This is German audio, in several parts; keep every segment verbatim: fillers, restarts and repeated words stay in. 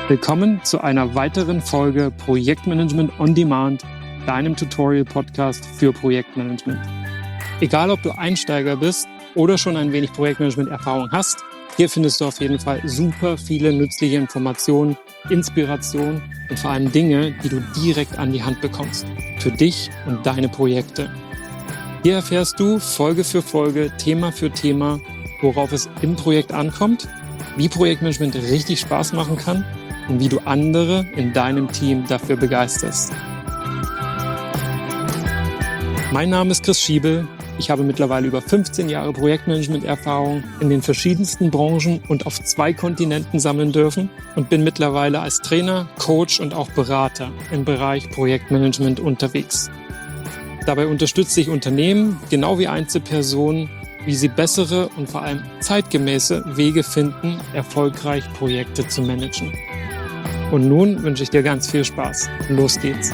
Willkommen zu einer weiteren Folge Projektmanagement on Demand, deinem Tutorial-Podcast für Projektmanagement. Egal, ob du Einsteiger bist oder schon ein wenig Projektmanagement-Erfahrung hast, hier findest du auf jeden Fall super viele nützliche Informationen, Inspiration und vor allem Dinge, die du direkt an die Hand bekommst, für dich und deine Projekte. Hier erfährst du Folge für Folge, Thema für Thema, worauf es im Projekt ankommt, wie Projektmanagement richtig Spaß machen kann und wie du andere in deinem Team dafür begeisterst. Mein Name ist Chris Schiebel. Ich habe mittlerweile über fünfzehn Jahre Projektmanagement-Erfahrung in den verschiedensten Branchen und auf zwei Kontinenten sammeln dürfen und bin mittlerweile als Trainer, Coach und auch Berater im Bereich Projektmanagement unterwegs. Dabei unterstütze ich Unternehmen, genau wie Einzelpersonen, wie sie bessere und vor allem zeitgemäße Wege finden, erfolgreich Projekte zu managen. Und nun wünsche ich dir ganz viel Spaß. Los geht's!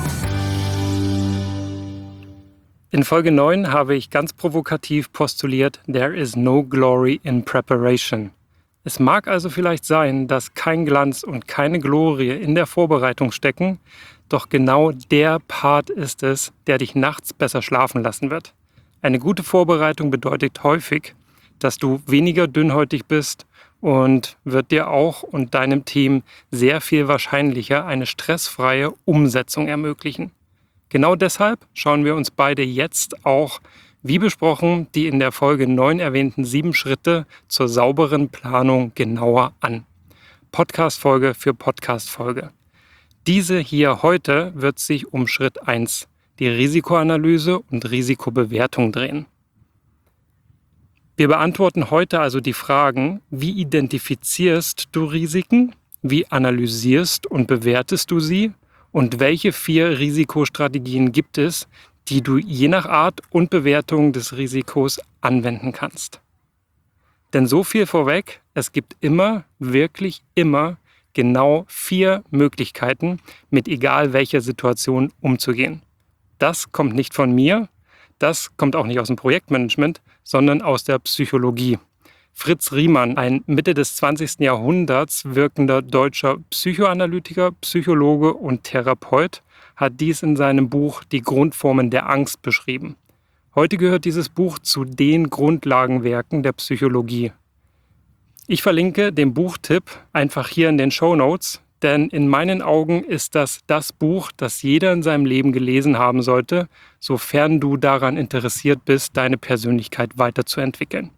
In Folge neun habe ich ganz provokativ postuliert, there is no glory in preparation. Es mag also vielleicht sein, dass kein Glanz und keine Glorie in der Vorbereitung stecken, doch genau der Part ist es, der dich nachts besser schlafen lassen wird. Eine gute Vorbereitung bedeutet häufig, dass du weniger dünnhäutig bist und wird dir auch und deinem Team sehr viel wahrscheinlicher eine stressfreie Umsetzung ermöglichen. Genau deshalb schauen wir uns beide jetzt auch, wie besprochen, die in der Folge neun erwähnten sieben Schritte zur sauberen Planung genauer an. Podcast-Folge für Podcast-Folge. Diese hier heute wird sich um Schritt eins, die Risikoanalyse und Risikobewertung drehen. Wir beantworten heute also die Fragen, wie identifizierst du Risiken, wie analysierst und bewertest du sie und welche vier Risikostrategien gibt es, die du je nach Art und Bewertung des Risikos anwenden kannst. Denn so viel vorweg, es gibt immer, wirklich immer, genau vier Möglichkeiten, mit egal welcher Situation umzugehen. Das kommt nicht von mir, das kommt auch nicht aus dem Projektmanagement, sondern aus der Psychologie. Fritz Riemann, ein Mitte des zwanzigsten Jahrhunderts wirkender deutscher Psychoanalytiker, Psychologe und Therapeut, hat dies in seinem Buch Die Grundformen der Angst beschrieben. Heute gehört dieses Buch zu den Grundlagenwerken der Psychologie. Ich verlinke den Buchtipp einfach hier in den Shownotes, denn in meinen Augen ist das das Buch, das jeder in seinem Leben gelesen haben sollte, sofern du daran interessiert bist, deine Persönlichkeit weiterzuentwickeln.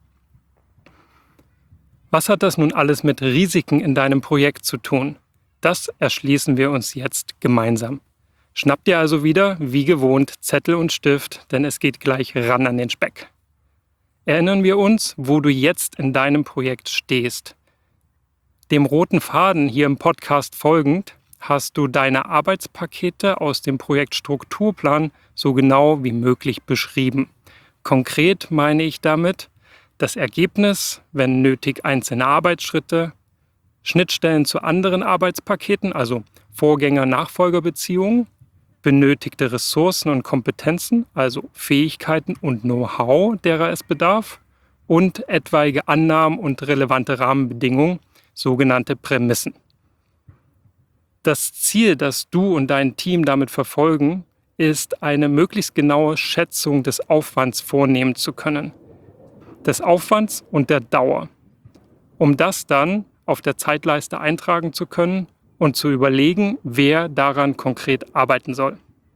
Was hat das nun alles mit Risiken in deinem Projekt zu tun? Das erschließen wir uns jetzt gemeinsam. Schnapp dir also wieder, wie gewohnt, Zettel und Stift, denn es geht gleich ran an den Speck. Erinnern wir uns, wo du jetzt in deinem Projekt stehst. Dem roten Faden hier im Podcast folgend hast du deine Arbeitspakete aus dem Projektstrukturplan so genau wie möglich beschrieben. Konkret meine ich damit das Ergebnis, wenn nötig einzelne Arbeitsschritte, Schnittstellen zu anderen Arbeitspaketen, also Vorgänger-Nachfolger-Beziehungen, benötigte Ressourcen und Kompetenzen, also Fähigkeiten und Know-how, derer es bedarf, und etwaige Annahmen und relevante Rahmenbedingungen, sogenannte Prämissen. Das Ziel, das du und dein Team damit verfolgen, ist, eine möglichst genaue Schätzung des Aufwands vornehmen zu können. Des Aufwands und der Dauer. Um das dann auf der Zeitleiste eintragen zu können und zu überlegen, wer daran konkret arbeiten soll.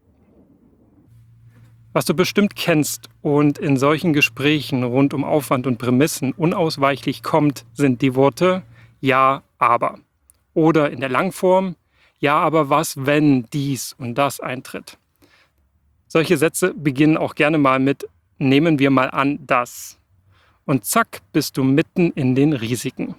Was du bestimmt kennst und in solchen Gesprächen rund um Aufwand und Prämissen unausweichlich kommt, sind die Worte ja, aber. Oder in der Langform, ja, aber was, wenn dies und das eintritt. Solche Sätze beginnen auch gerne mal mit, nehmen wir mal an, das. Und zack, bist du mitten in den Risiken.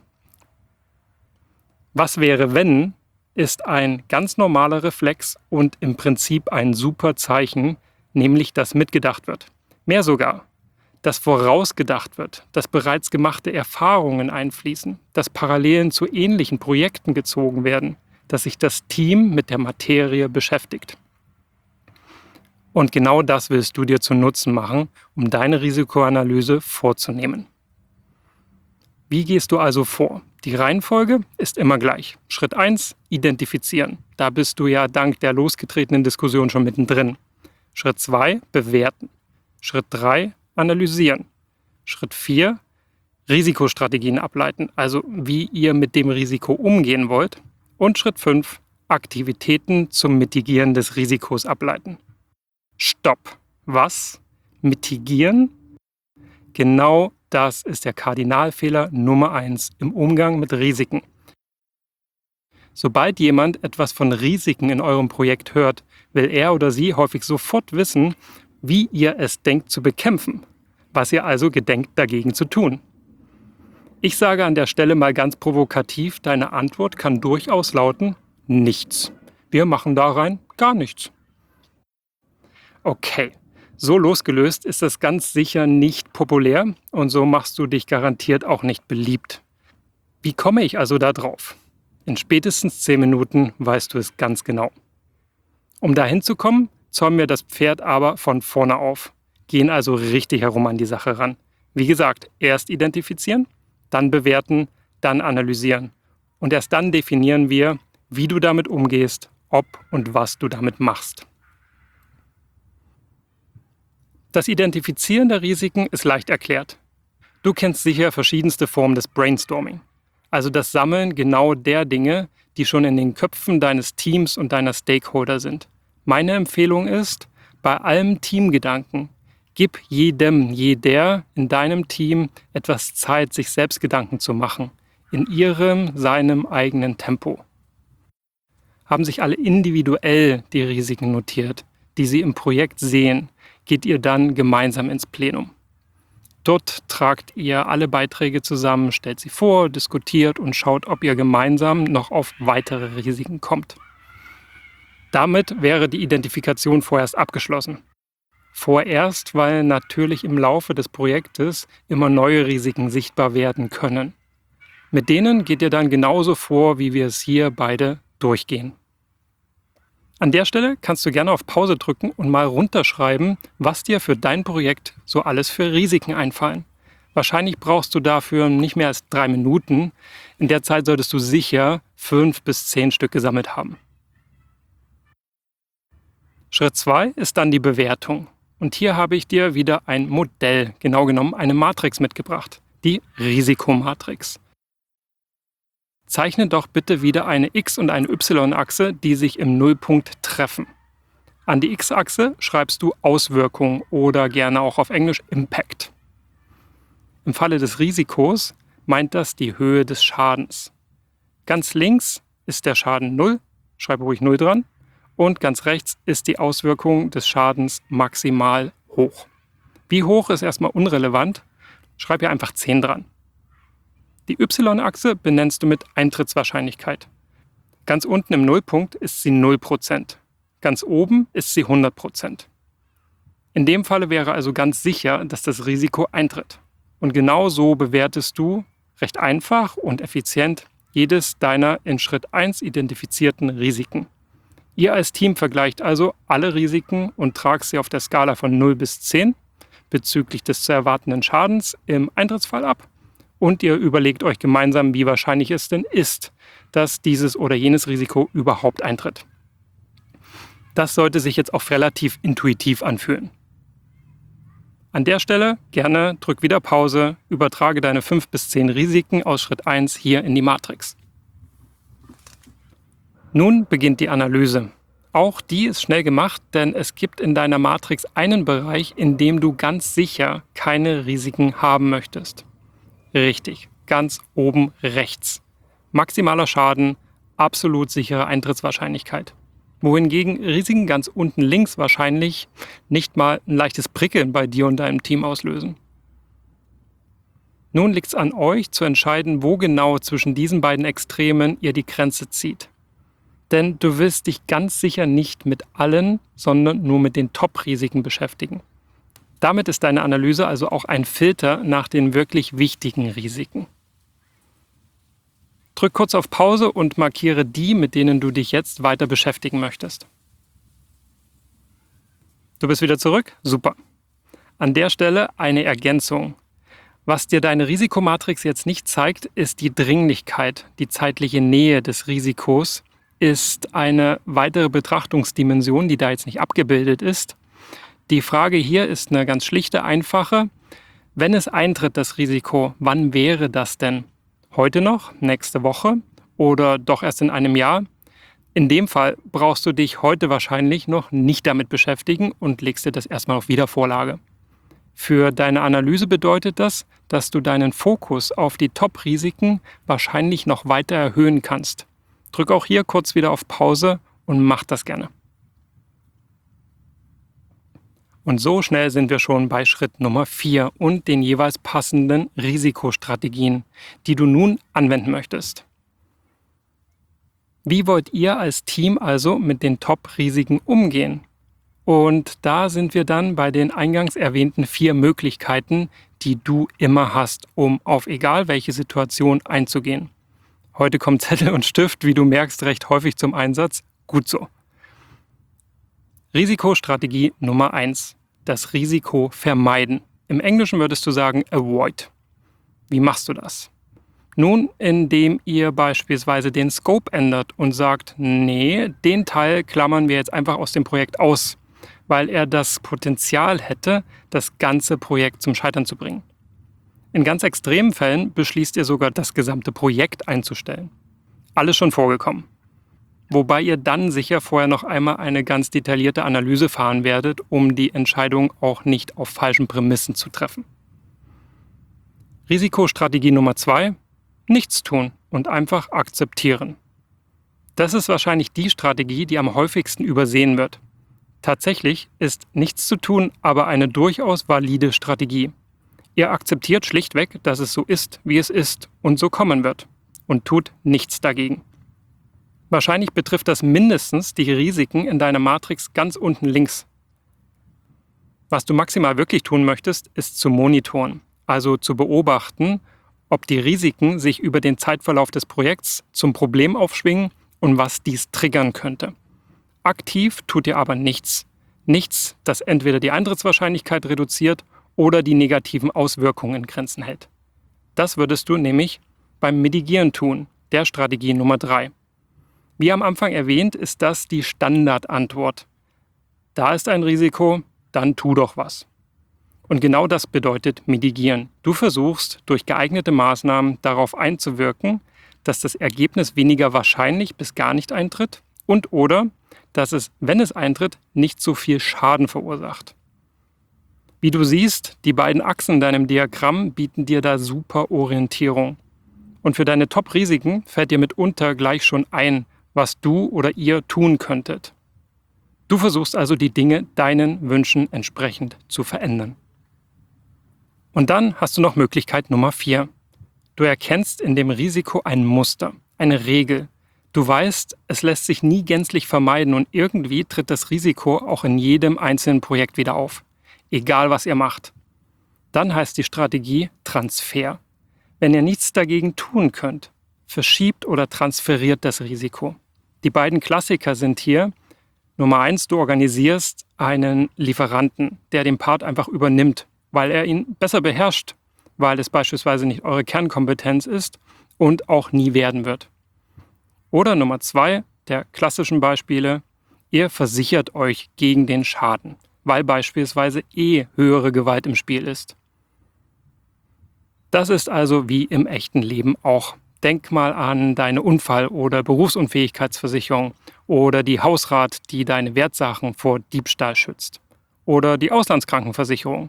Was wäre, wenn, ist ein ganz normaler Reflex und im Prinzip ein super Zeichen, nämlich dass mitgedacht wird. Mehr sogar. Dass vorausgedacht wird, dass bereits gemachte Erfahrungen einfließen, dass Parallelen zu ähnlichen Projekten gezogen werden, dass sich das Team mit der Materie beschäftigt. Und genau das willst du dir zu Nutzen machen, um deine Risikoanalyse vorzunehmen. Wie gehst du also vor? Die Reihenfolge ist immer gleich. Schritt eins: Identifizieren. Da bist du ja dank der losgetretenen Diskussion schon mittendrin. Schritt zwei: Bewerten. Schritt drei: Analysieren. Schritt vier: Risikostrategien ableiten, also wie ihr mit dem Risiko umgehen wollt. Und Schritt fünf: Aktivitäten zum Mitigieren des Risikos ableiten. Stopp! Was? Mitigieren? Genau das ist der Kardinalfehler Nummer eins im Umgang mit Risiken. Sobald jemand etwas von Risiken in eurem Projekt hört, will er oder sie häufig sofort wissen, wie ihr es denkt zu bekämpfen, was ihr also gedenkt dagegen zu tun. Ich sage an der Stelle mal ganz provokativ, deine Antwort kann durchaus lauten: nichts. Wir machen da rein gar nichts. Okay, so losgelöst ist das ganz sicher nicht populär und so machst du dich garantiert auch nicht beliebt. Wie komme ich also da drauf? In spätestens zehn Minuten weißt du es ganz genau. Um dahin zu kommen, zäumen wir das Pferd aber von vorne auf, gehen also richtig herum an die Sache ran. Wie gesagt, erst identifizieren, dann bewerten, dann analysieren. Und erst dann definieren wir, wie du damit umgehst, ob und was du damit machst. Das Identifizieren der Risiken ist leicht erklärt. Du kennst sicher verschiedenste Formen des Brainstorming, also das Sammeln genau der Dinge, die schon in den Köpfen deines Teams und deiner Stakeholder sind. Meine Empfehlung ist, bei allem Teamgedanken, gib jedem, jeder in deinem Team etwas Zeit, sich selbst Gedanken zu machen, in ihrem, seinem eigenen Tempo. Haben sich alle individuell die Risiken notiert, die sie im Projekt sehen, geht ihr dann gemeinsam ins Plenum. Dort tragt ihr alle Beiträge zusammen, stellt sie vor, diskutiert und schaut, ob ihr gemeinsam noch auf weitere Risiken kommt. Damit wäre die Identifikation vorerst abgeschlossen. Vorerst, weil natürlich im Laufe des Projektes immer neue Risiken sichtbar werden können. Mit denen geht ihr dann genauso vor, wie wir es hier beide durchgehen. An der Stelle kannst du gerne auf Pause drücken und mal runterschreiben, was dir für dein Projekt so alles für Risiken einfallen. Wahrscheinlich brauchst du dafür nicht mehr als drei Minuten. In der Zeit solltest du sicher fünf bis zehn Stück gesammelt haben. Schritt zwei ist dann die Bewertung. Und hier habe ich dir wieder ein Modell, genau genommen eine Matrix mitgebracht, die Risikomatrix. Zeichne doch bitte wieder eine X- und eine Y-Achse, die sich im Nullpunkt treffen. An die X-Achse schreibst du Auswirkung oder gerne auch auf Englisch Impact. Im Falle des Risikos meint das die Höhe des Schadens. Ganz links ist der Schaden null, schreibe ruhig null dran, und ganz rechts ist die Auswirkung des Schadens maximal hoch. Wie hoch ist erstmal unrelevant, schreib hier einfach zehn dran. Die Y-Achse benennst du mit Eintrittswahrscheinlichkeit. Ganz unten im Nullpunkt ist sie null Prozent. Ganz oben ist sie hundert Prozent. In dem Falle wäre also ganz sicher, dass das Risiko eintritt. Und genau so bewertest du recht einfach und effizient jedes deiner in Schritt eins identifizierten Risiken. Ihr als Team vergleicht also alle Risiken und tragt sie auf der Skala von null bis zehn bezüglich des zu erwartenden Schadens im Eintrittsfall ab. Und ihr überlegt euch gemeinsam, wie wahrscheinlich es denn ist, dass dieses oder jenes Risiko überhaupt eintritt. Das sollte sich jetzt auch relativ intuitiv anfühlen. An der Stelle gerne drück wieder Pause, übertrage deine fünf bis zehn Risiken aus Schritt eins hier in die Matrix. Nun beginnt die Analyse. Auch die ist schnell gemacht, denn es gibt in deiner Matrix einen Bereich, in dem du ganz sicher keine Risiken haben möchtest. Richtig, ganz oben rechts. Maximaler Schaden, absolut sichere Eintrittswahrscheinlichkeit. Wohingegen Risiken ganz unten links wahrscheinlich nicht mal ein leichtes Prickeln bei dir und deinem Team auslösen. Nun liegt es an euch zu entscheiden, wo genau zwischen diesen beiden Extremen ihr die Grenze zieht. Denn du wirst dich ganz sicher nicht mit allen, sondern nur mit den Top-Risiken beschäftigen. Damit ist deine Analyse also auch ein Filter nach den wirklich wichtigen Risiken. Drück kurz auf Pause und markiere die, mit denen du dich jetzt weiter beschäftigen möchtest. Du bist wieder zurück? Super. An der Stelle eine Ergänzung. Was dir deine Risikomatrix jetzt nicht zeigt, ist die Dringlichkeit. Die zeitliche Nähe des Risikos ist eine weitere Betrachtungsdimension, die da jetzt nicht abgebildet ist. Die Frage hier ist eine ganz schlichte, einfache. Wenn es eintritt, das Risiko, wann wäre das denn? Heute noch, nächste Woche oder doch erst in einem Jahr? In dem Fall brauchst du dich heute wahrscheinlich noch nicht damit beschäftigen und legst dir das erstmal auf Wiedervorlage. Für deine Analyse bedeutet das, dass du deinen Fokus auf die Top-Risiken wahrscheinlich noch weiter erhöhen kannst. Drück auch hier kurz wieder auf Pause und mach das gerne. Und so schnell sind wir schon bei Schritt Nummer vier und den jeweils passenden Risikostrategien, die du nun anwenden möchtest. Wie wollt ihr als Team also mit den Top-Risiken umgehen? Und da sind wir dann bei den eingangs erwähnten vier Möglichkeiten, die du immer hast, um auf egal welche Situation einzugehen. Heute kommt Zettel und Stift, wie du merkst, recht häufig zum Einsatz. Gut so. Risikostrategie Nummer eins. Das Risiko vermeiden. Im Englischen würdest du sagen avoid. Wie machst du das? Nun, indem ihr beispielsweise den Scope ändert und sagt, nee, den Teil klammern wir jetzt einfach aus dem Projekt aus, weil er das Potenzial hätte, das ganze Projekt zum Scheitern zu bringen. In ganz extremen Fällen beschließt ihr sogar, das gesamte Projekt einzustellen. Alles schon vorgekommen. Wobei ihr dann sicher vorher noch einmal eine ganz detaillierte Analyse fahren werdet, um die Entscheidung auch nicht auf falschen Prämissen zu treffen. Risikostrategie Nummer zwei. Nichts tun und einfach akzeptieren. Das ist wahrscheinlich die Strategie, die am häufigsten übersehen wird. Tatsächlich ist nichts zu tun aber eine durchaus valide Strategie. Ihr akzeptiert schlichtweg, dass es so ist, wie es ist und so kommen wird und tut nichts dagegen. Wahrscheinlich betrifft das mindestens die Risiken in deiner Matrix ganz unten links. Was du maximal wirklich tun möchtest, ist zu monitoren, also zu beobachten, ob die Risiken sich über den Zeitverlauf des Projekts zum Problem aufschwingen und was dies triggern könnte. Aktiv tut ihr aber nichts. Nichts, das entweder die Eintrittswahrscheinlichkeit reduziert oder die negativen Auswirkungen in Grenzen hält. Das würdest du nämlich beim Mitigieren tun, der Strategie Nummer drei. Wie am Anfang erwähnt, ist das die Standardantwort. Da ist ein Risiko, dann tu doch was. Und genau das bedeutet Mitigieren. Du versuchst durch geeignete Maßnahmen darauf einzuwirken, dass das Ergebnis weniger wahrscheinlich bis gar nicht eintritt und oder dass es, wenn es eintritt, nicht so viel Schaden verursacht. Wie du siehst, die beiden Achsen in deinem Diagramm bieten dir da super Orientierung. Und für deine Top-Risiken fällt dir mitunter gleich schon ein, was du oder ihr tun könntet. Du versuchst also die Dinge deinen Wünschen entsprechend zu verändern. Und dann hast du noch Möglichkeit Nummer vier. Du erkennst in dem Risiko ein Muster, eine Regel. Du weißt, es lässt sich nie gänzlich vermeiden und irgendwie tritt das Risiko auch in jedem einzelnen Projekt wieder auf. Egal, was ihr macht. Dann heißt die Strategie Transfer. Wenn ihr nichts dagegen tun könnt, verschiebt oder transferiert das Risiko. Die beiden Klassiker sind hier: Nummer eins, du organisierst einen Lieferanten, der den Part einfach übernimmt, weil er ihn besser beherrscht, weil es beispielsweise nicht eure Kernkompetenz ist und auch nie werden wird. Oder Nummer zwei, der klassischen Beispiele, ihr versichert euch gegen den Schaden, weil beispielsweise eh höhere Gewalt im Spiel ist. Das ist also wie im echten Leben auch. Denk mal an deine Unfall- oder Berufsunfähigkeitsversicherung oder die Hausrat, die deine Wertsachen vor Diebstahl schützt. Oder die Auslandskrankenversicherung.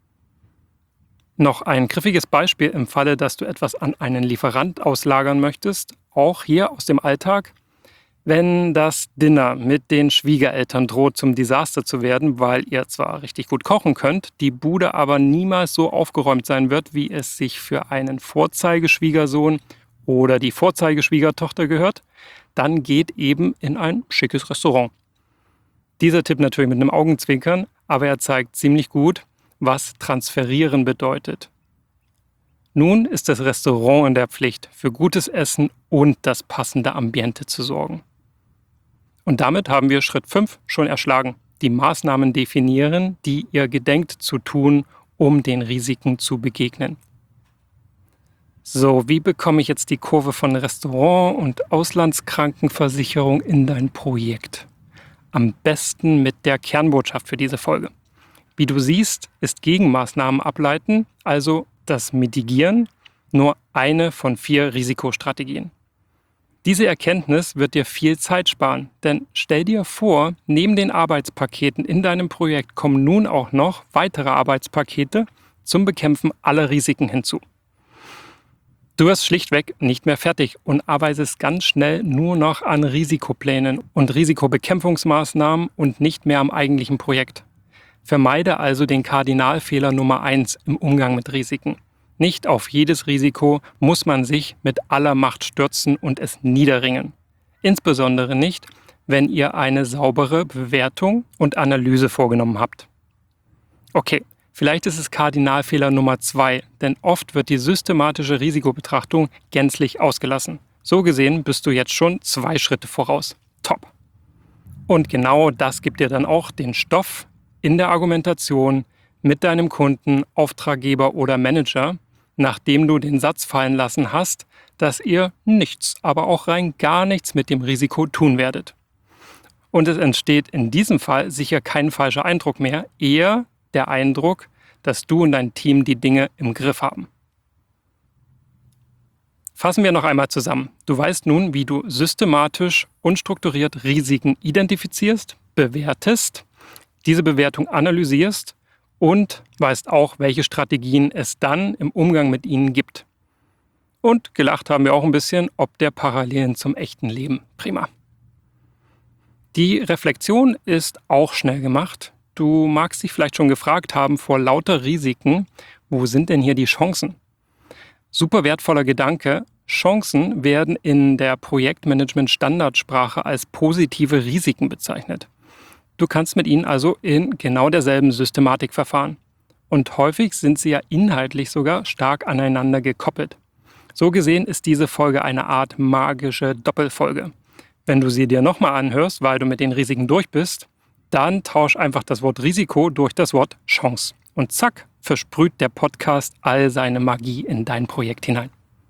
Noch ein griffiges Beispiel im Falle, dass du etwas an einen Lieferant auslagern möchtest, auch hier aus dem Alltag. Wenn das Dinner mit den Schwiegereltern droht zum Desaster zu werden, weil ihr zwar richtig gut kochen könnt, die Bude aber niemals so aufgeräumt sein wird, wie es sich für einen Vorzeigeschwiegersohn oder die Vorzeigeschwiegertochter gehört, dann geht eben in ein schickes Restaurant. Dieser Tipp natürlich mit einem Augenzwinkern, aber er zeigt ziemlich gut, was transferieren bedeutet. Nun ist das Restaurant in der Pflicht, für gutes Essen und das passende Ambiente zu sorgen. Und damit haben wir Schritt fünf schon erschlagen. Die Maßnahmen definieren, die ihr gedenkt zu tun, um den Risiken zu begegnen. So, wie bekomme ich jetzt die Kurve von Restaurant und Auslandskrankenversicherung in dein Projekt? Am besten mit der Kernbotschaft für diese Folge. Wie du siehst, ist Gegenmaßnahmen ableiten, also das Mitigieren, nur eine von vier Risikostrategien. Diese Erkenntnis wird dir viel Zeit sparen, denn stell dir vor, neben den Arbeitspaketen in deinem Projekt kommen nun auch noch weitere Arbeitspakete zum Bekämpfen aller Risiken hinzu. Du wirst schlichtweg nicht mehr fertig und arbeitest ganz schnell nur noch an Risikoplänen und Risikobekämpfungsmaßnahmen und nicht mehr am eigentlichen Projekt. Vermeide also den Kardinalfehler Nummer eins im Umgang mit Risiken. Nicht auf jedes Risiko muss man sich mit aller Macht stürzen und es niederringen. Insbesondere nicht, wenn ihr eine saubere Bewertung und Analyse vorgenommen habt. Okay, vielleicht ist es Kardinalfehler Nummer zwei, denn oft wird die systematische Risikobetrachtung gänzlich ausgelassen. So gesehen bist du jetzt schon zwei Schritte voraus. Top! Und genau das gibt dir dann auch den Stoff in der Argumentation mit deinem Kunden, Auftraggeber oder Manager, nachdem du den Satz fallen lassen hast, dass ihr nichts, aber auch rein gar nichts mit dem Risiko tun werdet. Und es entsteht in diesem Fall sicher kein falscher Eindruck mehr, eher der Eindruck, dass du und dein Team die Dinge im Griff haben. Fassen wir noch einmal zusammen. Du weißt nun, wie du systematisch und strukturiert Risiken identifizierst, bewertest, diese Bewertung analysierst und weißt auch, welche Strategien es dann im Umgang mit ihnen gibt. Und gelacht haben wir auch ein bisschen, ob der Parallelen zum echten Leben. Prima. Die Reflexion ist auch schnell gemacht. Du magst dich vielleicht schon gefragt haben, vor lauter Risiken, wo sind denn hier die Chancen? Super wertvoller Gedanke. Chancen werden in der Projektmanagement-Standardsprache als positive Risiken bezeichnet. Du kannst mit ihnen also in genau derselben Systematik verfahren. Und häufig sind sie ja inhaltlich sogar stark aneinander gekoppelt. So gesehen ist diese Folge eine Art magische Doppelfolge. Wenn du sie dir nochmal anhörst, weil du mit den Risiken durch bist, dann tausch einfach das Wort Risiko durch das Wort Chance. Und zack, versprüht der Podcast all seine Magie in dein Projekt hinein.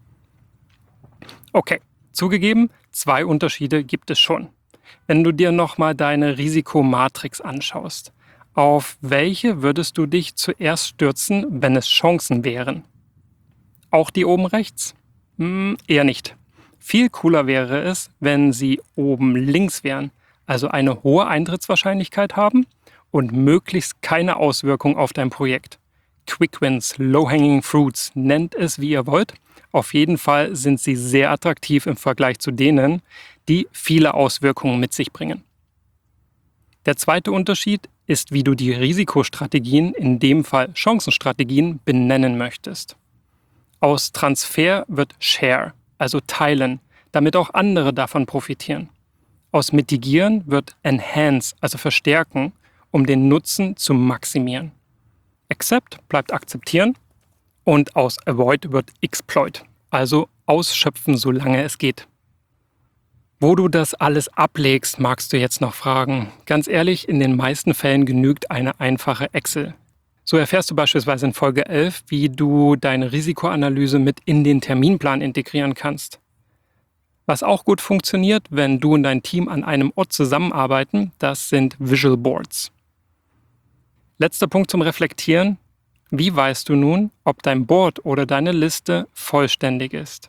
Okay, zugegeben, zwei Unterschiede gibt es schon. Wenn du dir nochmal deine Risikomatrix anschaust, auf welche würdest du dich zuerst stürzen, wenn es Chancen wären? Auch die oben rechts? Hm, eher nicht. Viel cooler wäre es, wenn sie oben links wären, also eine hohe Eintrittswahrscheinlichkeit haben und möglichst keine Auswirkung auf dein Projekt. Quick Wins, Low-Hanging Fruits, nennt es wie ihr wollt. Auf jeden Fall sind sie sehr attraktiv im Vergleich zu denen, die viele Auswirkungen mit sich bringen. Der zweite Unterschied ist, wie du die Risikostrategien, in dem Fall Chancenstrategien, benennen möchtest. Aus Transfer wird Share, also teilen, damit auch andere davon profitieren. Aus Mitigieren wird Enhance, also verstärken, um den Nutzen zu maximieren. Accept bleibt akzeptieren und aus Avoid wird Exploit, also ausschöpfen, solange es geht. Wo du das alles ablegst, magst du jetzt noch fragen. Ganz ehrlich, in den meisten Fällen genügt eine einfache Excel. So erfährst du beispielsweise in Folge elf, wie du deine Risikoanalyse mit in den Terminplan integrieren kannst. Was auch gut funktioniert, wenn du und dein Team an einem Ort zusammenarbeiten, das sind Visual Boards. Letzter Punkt zum Reflektieren. Wie weißt du nun, ob dein Board oder deine Liste vollständig ist?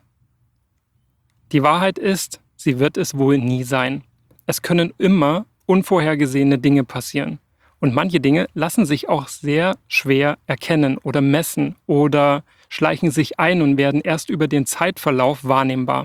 Die Wahrheit ist, sie wird es wohl nie sein. Es können immer unvorhergesehene Dinge passieren. Und manche Dinge lassen sich auch sehr schwer erkennen oder messen oder schleichen sich ein und werden erst über den Zeitverlauf wahrnehmbar.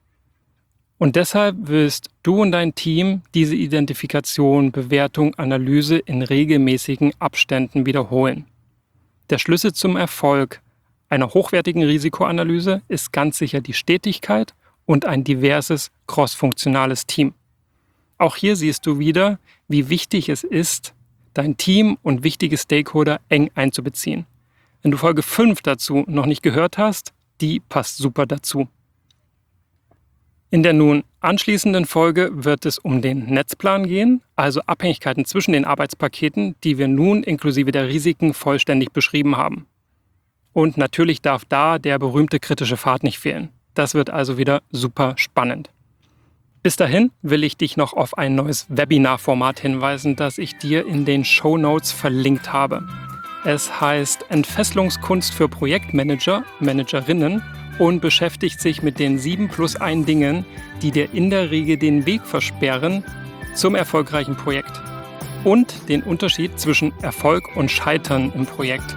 Und deshalb willst du und dein Team diese Identifikation, Bewertung, Analyse in regelmäßigen Abständen wiederholen. Der Schlüssel zum Erfolg einer hochwertigen Risikoanalyse ist ganz sicher die Stetigkeit und ein diverses, crossfunktionales Team. Auch hier siehst du wieder, wie wichtig es ist, dein Team und wichtige Stakeholder eng einzubeziehen. Wenn du Folge fünf dazu noch nicht gehört hast, die passt super dazu. In der nun anschließenden Folge wird es um den Netzplan gehen, also Abhängigkeiten zwischen den Arbeitspaketen, die wir nun inklusive der Risiken vollständig beschrieben haben. Und natürlich darf da der berühmte kritische Pfad nicht fehlen. Das wird also wieder super spannend. Bis dahin will ich dich noch auf ein neues Webinar-Format hinweisen, das ich dir in den Shownotes verlinkt habe. Es heißt Entfesselungskunst für Projektmanager, Managerinnen und beschäftigt sich mit den sieben plus ein Dingen, die dir in der Regel den Weg versperren zum erfolgreichen Projekt und den Unterschied zwischen Erfolg und Scheitern im Projekt.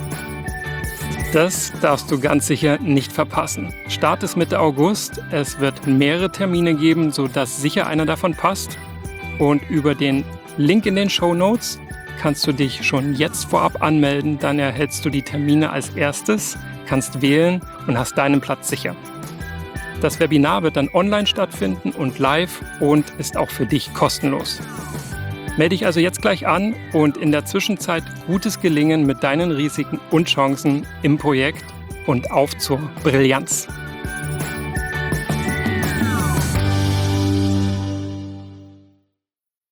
Das darfst du ganz sicher nicht verpassen. Start ist Mitte August. Es wird mehrere Termine geben, sodass sicher einer davon passt. Und über den Link in den Shownotes kannst du dich schon jetzt vorab anmelden. Dann erhältst du die Termine als erstes, kannst wählen und hast deinen Platz sicher. Das Webinar wird dann online stattfinden und live und ist auch für dich kostenlos. Melde dich also jetzt gleich an und in der Zwischenzeit gutes Gelingen mit deinen Risiken und Chancen im Projekt und auf zur Brillanz.